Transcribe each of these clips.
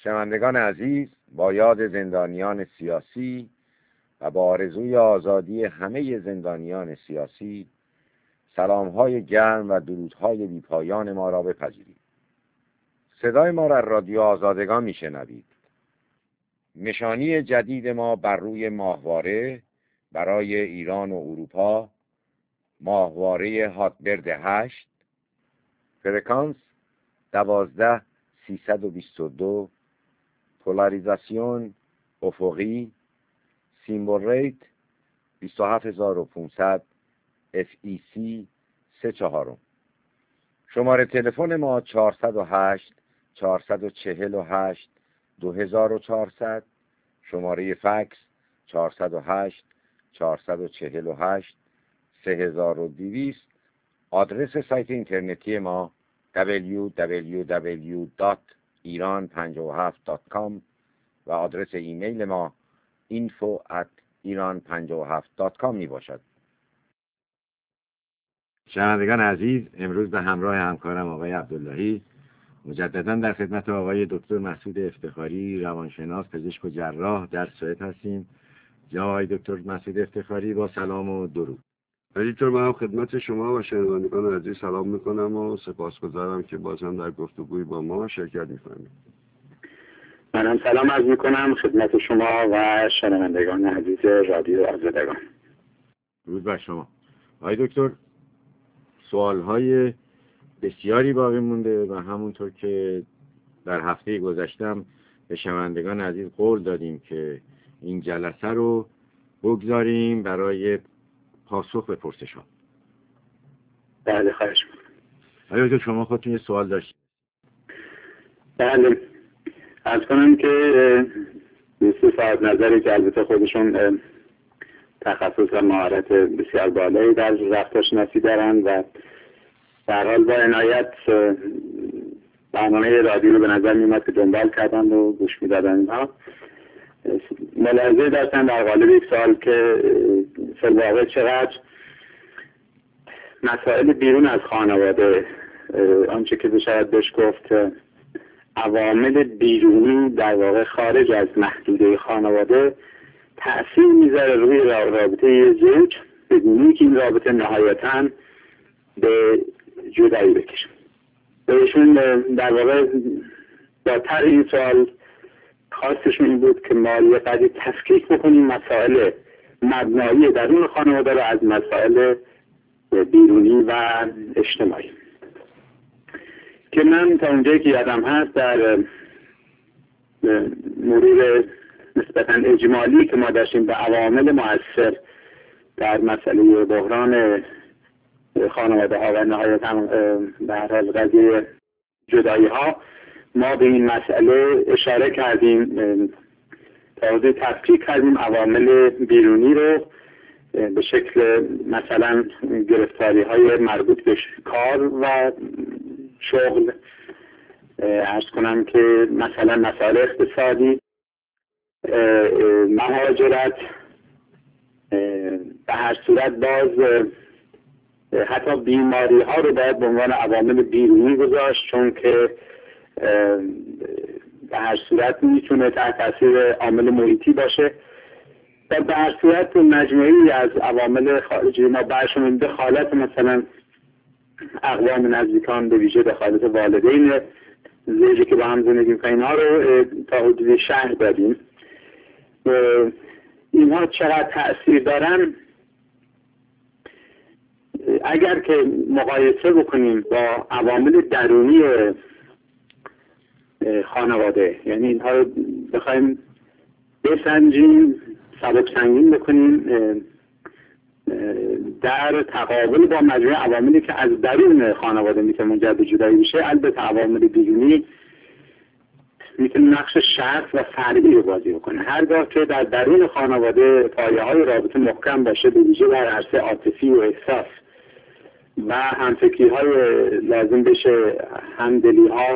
شنوندگان عزیز، با یاد زندانیان سیاسی و با آرزوی آزادی همه زندانیان سیاسی، سلام‌های گرم و درودهای بی‌پایان ما را بپذیرید. صدای ما را رادیو آزادگان میشنوید. نشانی جدید ما بر روی ماهواره برای ایران و اروپا، ماهواره هاتبرد 8، فرکانس 12322، پولاریزاسیون افقی، سیمبل ریت 27500، FEC 34. شماره تلفن ما 408 448 2400، شماره فکس 408 448 3200. آدرس سایت اینترنتی ما www.iran57.com و آدرس ایمیل ما info@iran57.com می باشد. شنوندگان عزیز، امروز به همراه همکارم آقای عبداللهی مجددا در خدمت آقای دکتر مسعود افتخاری، روانشناس، پزشک و جراح در سوئد هستیم. جناب آقای دکتر مسعود افتخاری، با سلام و درود. دکتر، من خدمت شما و شنوندگان عزیز سلام میکنم و سپاسگزارم که بازم در گفتگوی با ما شرکت میکنید. منم سلام عرض میکنم خدمت شما و شنوندگان عزیز رادیو آزادگان. درود بر شما. آقای دکتر، سوالهای بسیاری باقی مونده و همونطور که در هفته گذشتم به شنوندگان عزیز قول دادیم که این جلسه رو بگذاریم برای پاسخ به پرسش ها. بله، خواهش میکنم. آیا دکتر شما خودتون یه سوال داشتید؟ بله، عرض کنم که دوست صاحب نظری که البته خودشون تخصص و مهارت بسیار بالایی در رفتارشناسی دارن و در حال با عنایت برنامه رادیو رو به نظر میومد که دنبال کردن و گوش میدادن اینها. ملاحظه داشتن در قالب یک سوال که فی الواقع چقدر مسائل بیرون از خانواده، آنچه که بشاید بهش گفت عوامل بیرونی در واقع خارج از محدوده خانواده، تأثیر میذاره روی رابطه یه زوج بدونی که این رابطه نهایتاً به جدایی بکشه. بهشون در واقع با طرح این سوال خواستشون این بود که ما یه قدری تفکیک بکنیم مسائل مبنایی درون خانواده رو از مسائل بیرونی و اجتماعی، که من تا اونجایی که یادم هست در مرور نسبتاً اجمالی که ما داشتیم به عوامل مؤثر در مسئله بحران خانواده ها و نهایتاً در حال قضیه جدایی ها، ما به این مسئله اشاره کردیم، تازه تفکیک کردیم عوامل بیرونی رو به شکل مثلا گرفتاری های مربوط به کار و شغل، عرض کنم که مثلا مسائل اقتصادی، مهاجرت، به هر صورت باز حتی بیماری ها رو باید به عنوان عوامل بیرونی گذاشت، چون که به هر صورت میتونه تحت تاثیر عامل محیطی باشه و به هر صورت مجموعی از عوامل خارجی ما برشون دخالت مثلا اقوام نزدیکان، به ویژه دخالت والدین زوجی که با هم زندگی میکنن، اینها رو تا حدود شرح دادیم. اینها چقدر تأثیر دارن اگر که مقایسه بکنیم با عوامل درونی خانواده، یعنی اینها رو بخوایم بسنجیم، سبک سنگین بکنیم در تقابل با مجموعه عواملی که از درون خانواده میتونه منجر به جدایی بشه، البته عوامل بیرونی میتونه نقش شرط و فرعی رو بازی بکنه. هرگاه که در درون خانواده پایه های رابطه محکم باشه، به ویژه در عرصه عاطفی و احساس و همفکری های لازم بشه، همدلی ها،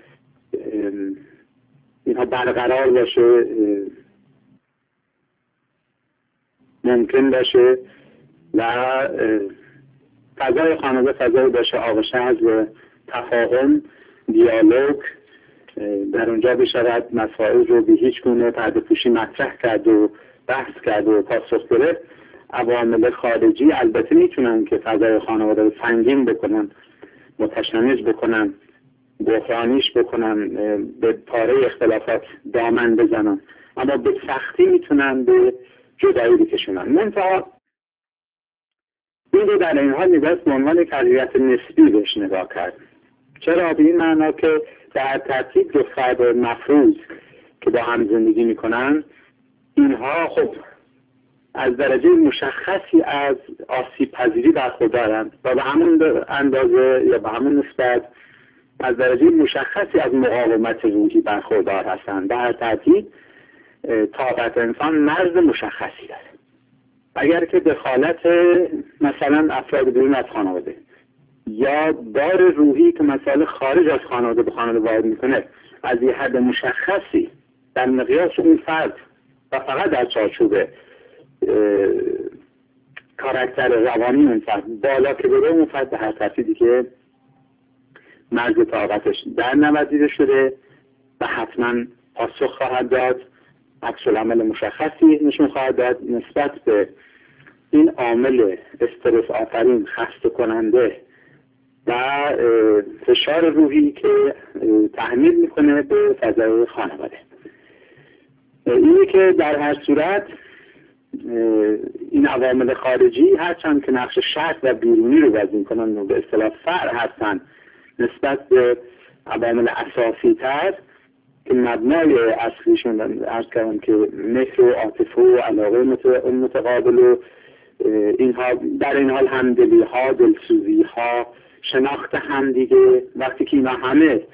اینها برقرار باشه، ممکن باشه و فضای خانواده فضای باشه آغشته از تفاهم، دیالوگ در اونجا بشود مسائل رو به هیچ گونه پرده پوشی مطرح کرد و بحث کرد و پاسخ گرفت. عوامل خارجی البته میتونن که فضای خانواده رو سنگین بکنن، متشنج بکنن، بحرانیش بکنن، به پاره اختلافات دامن بزنن، اما به سختی میتونن به جدایی بکشونن. منتها این رو در این حال میباید به عنوان کلیت نسبی بهش نگاه کرد. چرا؟ به این معنا که در ترتیب دو فرد مفروض که با هم زندگی میکنن، اینها خب از درجه مشخصی از آسیب پذیری برخوردارند و به همون اندازه یا به همون نسبت از درجه مشخصی از مقاومت روحی برخوردار هستند. در ترتیب طاقت انسان مرز مشخصی داره. اگر که دخالت مثلا افراد بیرون از خانواده یا بار روحی که مسائل خارج از خانواده به خانواده وارد میکنه از یه حد مشخصی در مقیاس اون فرد و فقط در چارچوب کاراکتر روانی اون فرد بالا که بره، اون فرد به هر ترتیبی که مرز طاقتش در نوازیده شده و حتما پاسخ خواهد داد، عکس‌العمل مشخصی نشون خواهد داد نسبت به این عامل استرس آفرین، خسته کننده و فشار روحی که تحمیل میکنه به فضای خانواده. اینی که در هر صورت این عوامل خارجی هرچند که نقش شرط و بیرونی رو بازی میکنن و به اصطلاح فرع هستن نسبت به عوامل اساسی تر که مبنای اصلیشون عرض کردم که مهر و عاطفه و علاقه متقابل و اینها، در این حال همدلی ها، دلسوزی ها، شناخت همدیگه، وقتی که اینا همه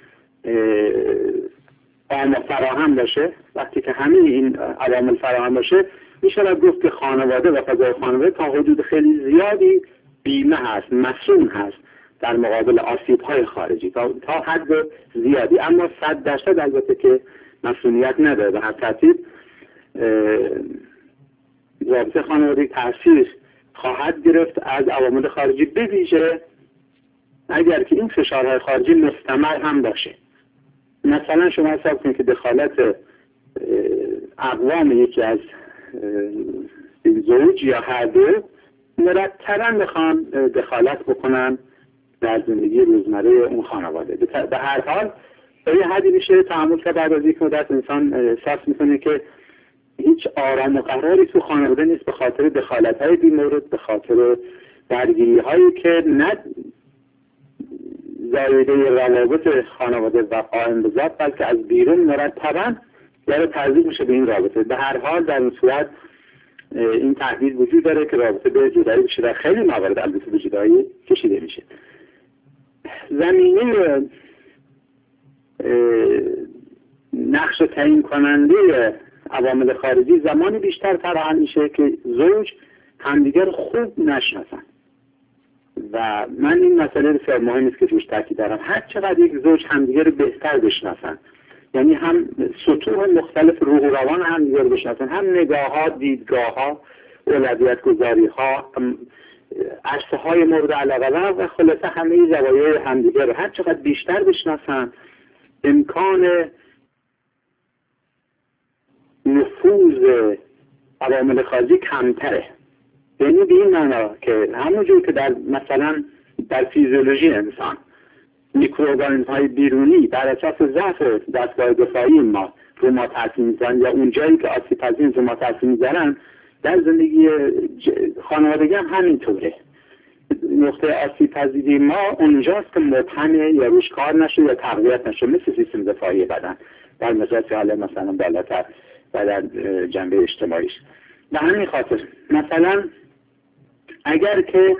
فراهم باشه، وقتی که همه این عوامل فراهم باشه، میشه گفت که خانواده و فضای خانواده تا حدود خیلی زیادی بیمه هست، مسئول هست در مقابل آسیب های خارجی تا حد زیادی، اما 100% البته که مسئولیت نداره. به هر ترتیب رابطه خانوادگی تأثیر خواهد گرفت از عوامل خارجی، به ویژه اگر که این فشارهای خارجی مستمر هم باشه. مثلا شما حساب کنید که دخالت اقوام یکی از زوج یا هر دو مرتباً بخوان دخالت بکنن در زندگی روزمره اون خانواده. به هر حال به یه حدی میشه تحمل که بعد از یک مدت انسان احساس میکنه که هیچ آرام و قراری تو خانواده نیست، به خاطر دخالت‌های بی‌مورد، به خاطر درگیری‌هایی که نه زایده روابط خانواده و قائم به ذات، بلکه از بیرون مرتباً داره تزریق میشه به این رابطه. به هر حال در این صورت این تهدید وجود داره که رابطه به جدایی بشه، در خیلی موارد البته به جدایی کشیده میشه. زمینه نقش تعیین کننده عوامل خارجی زمانی بیشتر فراهم میشه که زوج همدیگر خوب نشناسن و من این مسئله بسیار مهم است که روش تاکید دارم. هر چقدر یک زوج همدیگر بهتر بشناسن، یعنی هم سطوح مختلف روح و روان همدیگر بشناسن، هم نگاه‌ها، دیدگاه‌ها، اولویت گذاری‌ها، عرصه های مورد علاقه و خلاصه همه زوایای همدیگر رو هر چقدر بیشتر بشناسن، امکان نفوذ عوامل خارجی کمتره. یعنی به این معنا که همونجور که در مثلا در فیزیولوژی انسان میکروارگانیسم‌های بیرونی بر اساس ضعف دستگاه دفاعی ما رو ما تاثیر میذارن یا اون جایی که آسیب پذیر رو ما تاثیر میذارن، در زندگی خانوادگی هم همینطوره. نقطه آسیب پذیری ما اونجاست که مبهمه یا روش کار نشه یا تقویت نشه، مثل سیستم دفاعی بدن در مجاز حالا مثلا بالاتر و در جنبه اجتماعیش. به همین خاطر مثلا اگر که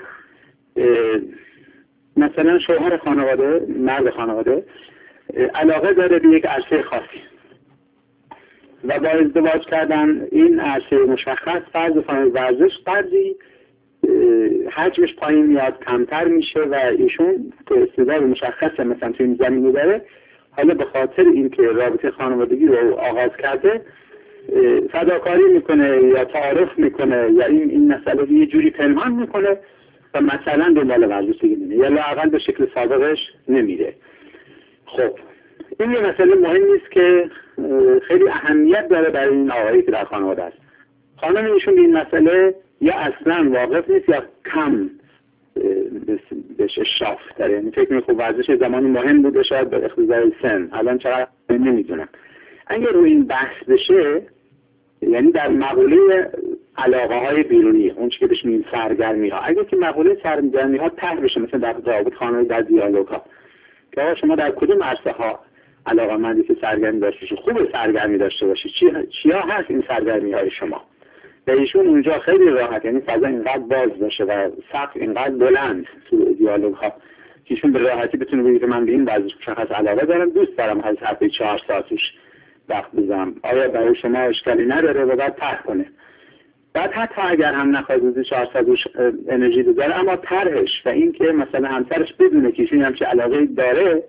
مثلا شوهر خانواده، مرد خانواده علاقه داره به یک عرصه خاصی و با ازدواج کردن این عرصه مشخص فرض کنید ورزش قدری حجمش پایین میاد، کمتر میشه و ایشون که استعداد مشخص مثلا توی این زمینه داره، حالا به خاطر اینکه رابطه خانوادگی رو آغاز کرده فداکاری میکنه یا تعارف میکنه یا این مسئله رو یه جوری پنهان میکنه و مثلا دنبال ورزش دیگه میره یا لااقل به شکل سابقش نمیره. خب این یه مسئله مهمی است که خیلی اهمیت داره برای این آقایی که در خانواده است. خانم ایشون به این مسئله یا اصلا واقف نیست یا کم بهش اشراف داره. یعنی فکر می‌کنم ورزش زمانی مهم بوده، شاید به اختزای سن، الان چقدر نمیدونم. اگه روی این بحث بشه، یعنی در مقوله علاقه های بیرونی، اون چیزی که بهش میگیم سرگرمی ها، اگه که مقوله سرگرمی ها طرح بشه، مثلا در روابط خانواده، در دیالوگ ها، که شما در کدوم عرصه ها علاقه‌مندی که سرگرمی داشته باشید، خوب سرگرمی داشته باشید، چیا هست این سرگرمی های شما؟ و ایشون اونجا خیلی راحت، یعنی فضا اینقدر باز باشه و سقف اینقدر بلند تو دیالوگ ها که ایشون به راحتی بتونه بگه من به این ورزش مشخص علاقه دارم، دوست دارم از هفته 4 ساعتش وقت بذارم، آیا برای شما اشکالی نداره؟ و بعد طرح کنه. بعد حتی اگر هم نخواد روزی 4 ساعت انرژی بذاره، اما طرحش و این که مثلا همسرش بدونه که ایشون همچین علاقه داره،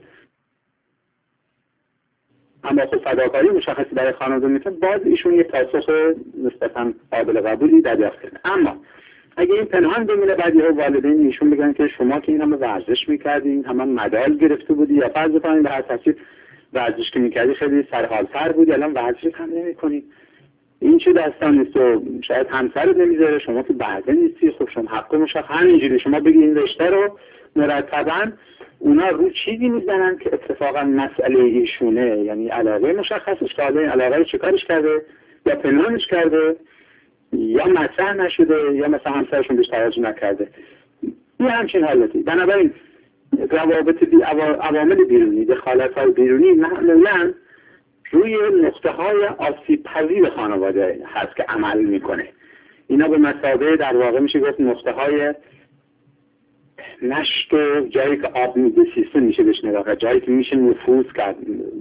اما خب فداکاری مشخصی برای خانواده میکنه، باز ایشون یه پاسخ نسبتاً قابل قبولی دریافت کنه. اما اگه این پنهان بمونه، بعد یه والدین ایشون بگن که شما که این همه ورزش میکردین، همه مدال گرفته بودی، یا فرض کنید به هر ترتیب ورزش که میکردی خیلی سرحال‌تر بودی، الان ورزش هم نمیکنی، این چه داستان نیست؟ و شاید همسرت نمیذاره، شما که بعد نیستی، خب شما حق مشخص همینجوری شما بگی این رشته رو مرتباً اونا رو چیزی میزنن که اتفاقا مسئله ایشونه، یعنی علاقه مشخصش کرده، علاقه چیکارش کرده، یا پنهانش کرده، یا مطرح نشده، یا مثلا همسرشون بهش توجه نکرده. این همچین حالتی. بنابراین روابط عوامل بیرونی، دخالت‌های بیرونی معمولاً روی نقطه‌های آسیب‌پذیر خانواده هست که عمل میکنه. اینا به مثابه در واقع میشه گفت نقطه‌های نشت و جایی که آب میده سیستم میشه بهش نگاه کرد، جایی که میشه نفوذ کرد،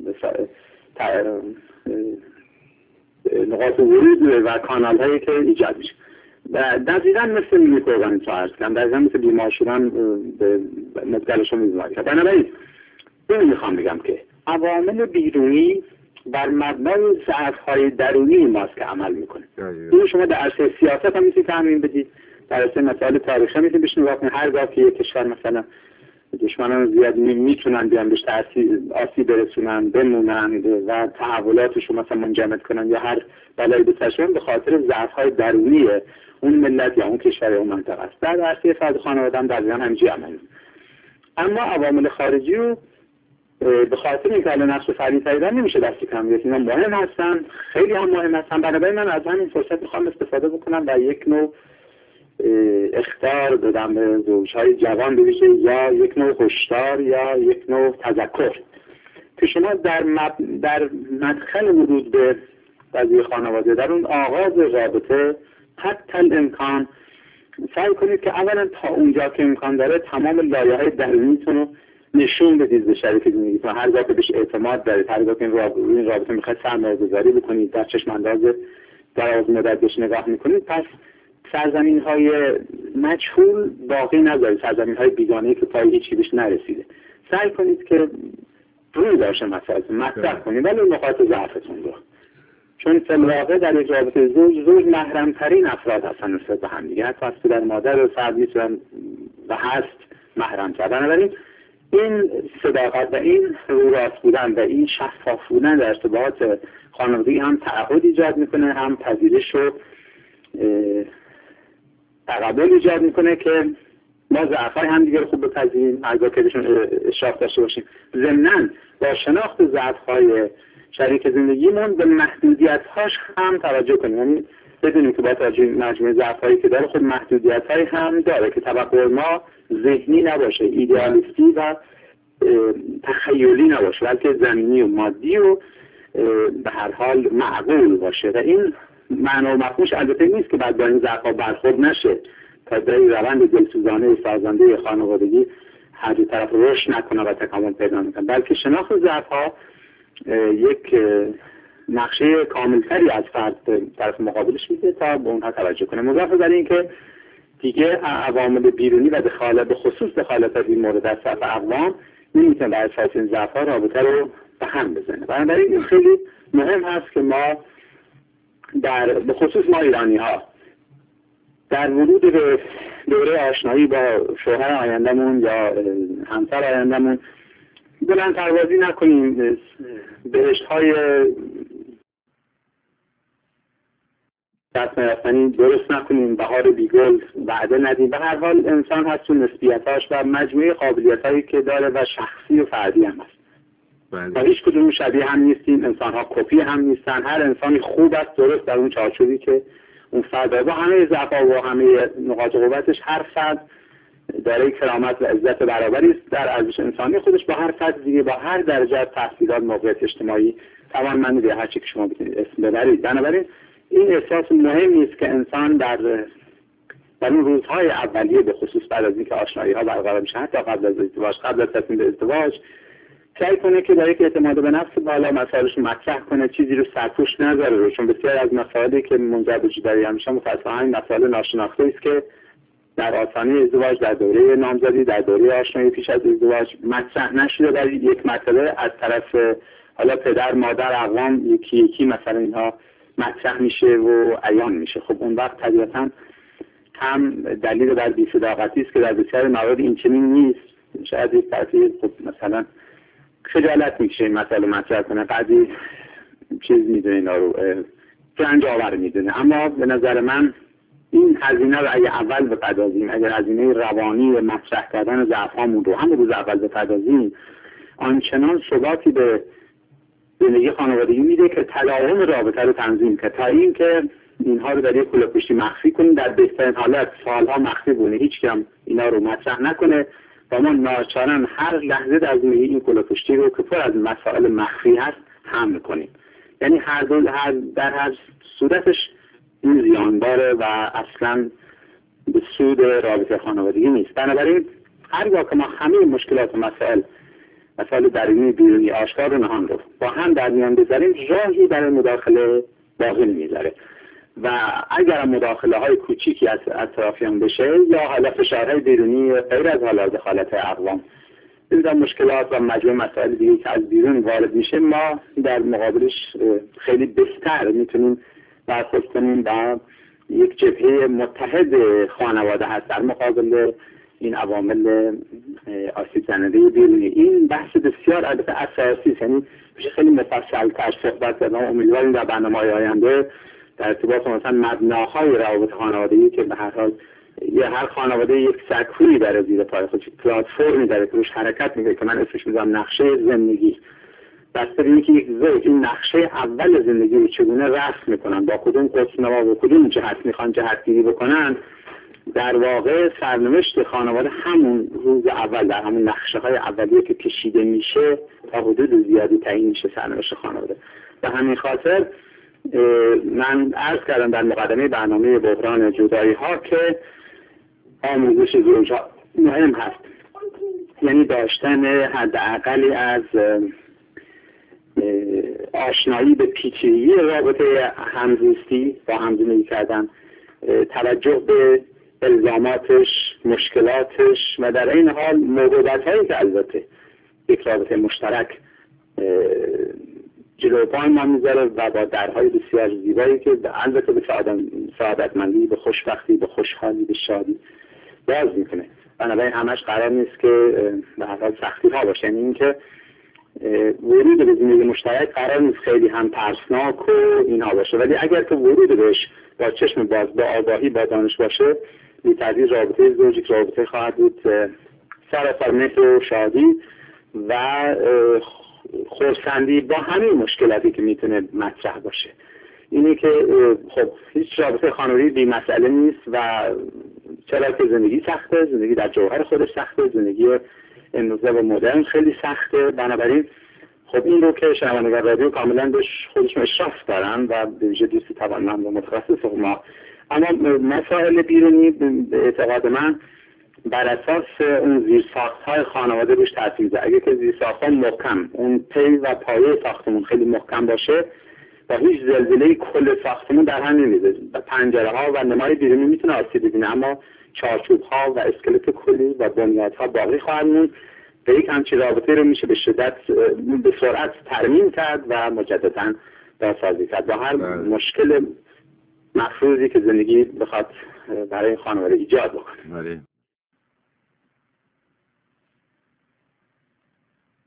نقاط ورود و کانال هایی که ایجاد میشه. و دقیقاً مثل میکروبانی تا عرض کنم، دقیقاً مثل بیمار شدن به مبتلاشون میزماری کرد. بنابراین این میخوام بگم که عوامل بیرونی بر مبنای ضعف‌های درونی ماست که عمل میکنه. این شما در عرصه سیاست هم میتونید تعمین بدید، در عرصه مسائل تاریخی میتونید بهش نگاه کنید. هرگاه که یک کشور مثلا دشمنان زیاد میتونن بیان بهش آسیب برسونن، بمونن و تحولاتش رو مثلا منجمد کنن یا هر بلایی بسرشون، به خاطر ضعف‌های درونی اون ملت یا اون کشور یا اون منطقه است. در عرصه فرد خانواده هم دقیقاً همینجوری عمل. اما عوامل خارجی رو به خاطر اینکه الان نقش فردی خریدن نمیشه دستی کم گرفت. اینا مهم هستن، خیلی هم مهم هستن. بنابراین من از همین فرصت میخوام استفاده بکنم و یک نوع اخطار بدم به زوجهای جوان بویژه، یا یک نوع هشدار یا یک نوع تذکر که شما در مدخل ورود به قضیه خانواده، در اون آغاز رابطه، حتی الامکان سعی کنید که اولا تا اونجا که امکان داره تمام لایه‌های درونیتون رو نشون بدید به شریک زندگیتون. هر جا که بهش اعتماد دارید، هر جا که این رابطه میخواید سرمایه‌گذاری بکنید، در چشم انداز دراز مدت بهش نگاه میکنید، پس سرزمین‌های مجهول باقی نذارید، سرزمین‌های بیگانه‌ای که پای هیچی بهش نرسیده. سعی کنید که روی داشته مسائل مطرح کنید، ولی نقاط ضعفتون رو، چون فی‌الواقع در یک رابطه زوج محرم‌ترین افراد هستن نسبت به هم دیگه، حتی از پدر مادر و فرزند و هست محرم‌تر. بنابراین این صداقت و این راست بودن و این شفاف بودن در ارتباطات خانوادگی هم تعهد ایجاد میکنه، هم پذیرش و تقبل ایجاد میکنه که ما ضعف‌های هم دیگه رو خوب بپذیریم، هرگاه که بهشون اشراف داشته باشیم. ضمناً با شناخت ضعف‌های شریک زندگیمون به محدودیت‌هاش هم توجه کنیم، یعنی بدونیم که با توجه مجموعه ضعف‌هایی که داره خود محدودیت‌هایی هم داره که توقع ما ذهنی نباشه، ایدئالیستی و تخیلی نباشه، بلکه زمینی و مادی و به هر حال معقول باشه. و این معنا و مفهومش البته نیست که بعد با این ضعف‌ها برخورد نشه تا در این روند دلسوزانه سازنده خانوادگی هر دو طرف رشد نکنه و تکامل پیدا نکنه، بلکه شناخت ضعف‌ها یک نقشه کاملتری از فرد طرف مقابلش میده تا به اونها توجه کنه. مضافه بر این که دیگه عوامل بیرونی و دخالت، به خصوص دخالت از این مورد از طرف اقوام، نمیتونه بر اساس این ضعف‌ها رابطه رو به هم بزنه. بنابراین این خیلی مهم هست که ما به خصوص ما ایرانی‌ها در ورود به دوره آشنایی با شوهر آینده‌مون یا همسر آینده‌مون بلند پروازی نکنیم، بهشت‌های دست نرفتنی درست نکنیم، بهار بیگل وعده ندیم. به هر حال انسان هست تو نسبیتاش و مجموعه قابلیت‌هایی که داره و شخصی و فردی هم هست. و هیچ کدوم شبیه هم نیستیم، انسان‌ها کپی هم نیستن. هر انسانی خوب است درست در اون چارچوبی که اون فرد داره، با همه ضعف‌ها و همه نقاط قوتش. هر فرد دارای کرامت و عزت برابری است در ارزش انسانی خودش، با هر فرد دیگه با هر درجه از تحصیلات، موقعیت اجتماعی، توانمندی به هر چی که شما بتونید اسم ببرید. بنابراین این احساس مهمی است که انسان در اون روزهای اولیه، به خصوص بعد از اینکه آشنایی‌ها برقرار میشه، حتی قبل از ازدواج، قبل از تصمیم به ازدواج، سعی کنه که برای که اعتماد به نفس بالا مسائلش مطرح کنه، چیزی رو سرپوش نذاره رو. چون بسیار از مسائلی که منجر به جدایی میشه متأسفانه مسائل ناشناخته است که در آستانه ازدواج، در دوره نامزدی، در دوره آشنایی پیش از ازدواج مطرح نشده، ولی یک مسئله از طرف حالا پدر، مادر، اقوام یکی یکی مثلا اینها مطرح میشه و عیان میشه. خب اون وقت طبیعتاً هم دلیل بر بی‌صداقتی است که در بسیار موارد این چنین نیست. شاید یک طرفی خب مثلا خجالت میکشه این مسئله مطرح کنه، بعضی چیز میدونه اینا رو رنج آور میدونه. اما به نظر من این هزینه رو اگه اول بپردازیم، اگر هزینه روانی مطرح کردن ضعف‌هامون رو همون روز اول بپردازیم، آنچنان ثباتی به زندگی خانوادگی میده که تداوم رابطه رو تنظیم کنه، تا اینکه اینها رو در یک کوله پشتی مخفی کنیم. در بهترین حالت سالها مخفی بونه، هیچ کم اینا رو مطرح نکنه و ما ناچارن هر لحظه در زندگی این کوله پشتی رو که پر از مسائل مخفی هست حمل کنیم. یعنی در هر صورتش این زیانباره و اصلا به سود رابطه خانوادگی نیست. بنابراین هرگاه که ما همه مشکلات و مسائل درونی بیرونی آشکار و نهان رو با هم در میان بذاریم، راهی برای مداخله باقی نمیذاره. و اگر مداخله های کوچیکی از اطرافیان بشه یا حالا فشارهای بیرونی غیر از حالا دخالت اقوام، این مشکلات و مجموعه مسائل دیگه که از بیرون وارد میشه، ما در مقابلش خیلی بهتر میتونیم برخورد کنیم و یک جبهه متحد خانواده هست در مقابل این عوامل آسیب زننده بیرونی. این بحث بسیار البته اساسی است، یعنی میشه خیلی مفصل‌تر صحبت کرد. امیدواریم در برنامه‌های آینده در ارتباط مثلا مبناهای روابط خانوادگی که به هر حال هر خانواده یک سکویی داره زیر پای خودش، پلتفرمی داره که روش حرکت میکنه که من اسمش میذارم نقشه زندگی. بسته به اینکه یک زوج این نقشه اول زندگی رو چگونه رسم میکنن، با کدوم قطب‌نما و کدوم جهت میخوان جهتگیری بکنن، در واقع سرنوشت خانواده همون روز اول در همون نقشه های اولیه که کشیده میشه تا حدود زیادی تعیین میشه سرنوشت خانواده. به همین خاطر من عرض کردم در مقدمه برنامه بحران جدایی ها که آموزش زوجها مهم هست، یعنی داشتن حداقلی از آشنایی به پیچیدگی رابطه همزیستی با همزندگی کردن، توجه به الزاماتش، مشکلاتش و در این حال موجودات‌هایی که البته یک رابطه مشترک جلوی پای ما میذاره و با درهای بسیار زیبایی که البته به سعادتمندی، به خوشبختی، به خوشحالی، به شادی باز میکنه. بنابراین همش قرار نیست که به هر حال سختی ها باشه، یعنی اینکه ورود به زندگی مشترک قرار نیست خیلی هم ترسناک و اینها باشه، ولی اگر که ورود بهش با چشم باز، با آگاهی، با دانش باشه، بی‌تردید رابطه زوجی رابطه خواهد بود سراسر مهر و شادی و خرسندی با همین مشکلاتی که میتونه مطرح باشه. اینی که خب هیچ رابطه خانوادگی بی مسئله نیست و چرا که زندگی سخته، زندگی در جوهر خودش سخته، زندگی امروزه و مدرن خیلی سخته. بنابراین خب این رو که شنوندگان رادیو کاملا بهش خودشون اشراف دارن و به ویژه دوست توانمند و متخصص ما، اما مسائل بیرونی به اعتقاد من بر اساس اون زیرساخت‌های خانواده روش تاثیر می‌ذاره. اگه که زیرساخت‌ها محکم، اون پی و پایه ساختمون خیلی محکم باشه و هیچ زلزله‌ای کل ساختمون در هم نمی‌ریزه، پنجره‌ها و نمای بیرونی میتونه آسیب ببینه اما چارچوب‌ها و اسکلت کلی و بنیادها باقی خواهد موند. به یک همچین رابطه رو میشه به سرعت ترمیم کرد و مجدداً بازسازی کرد با هر مشکل مفروضی که زندگی بخواد برای خانواده ایجاد بکنه.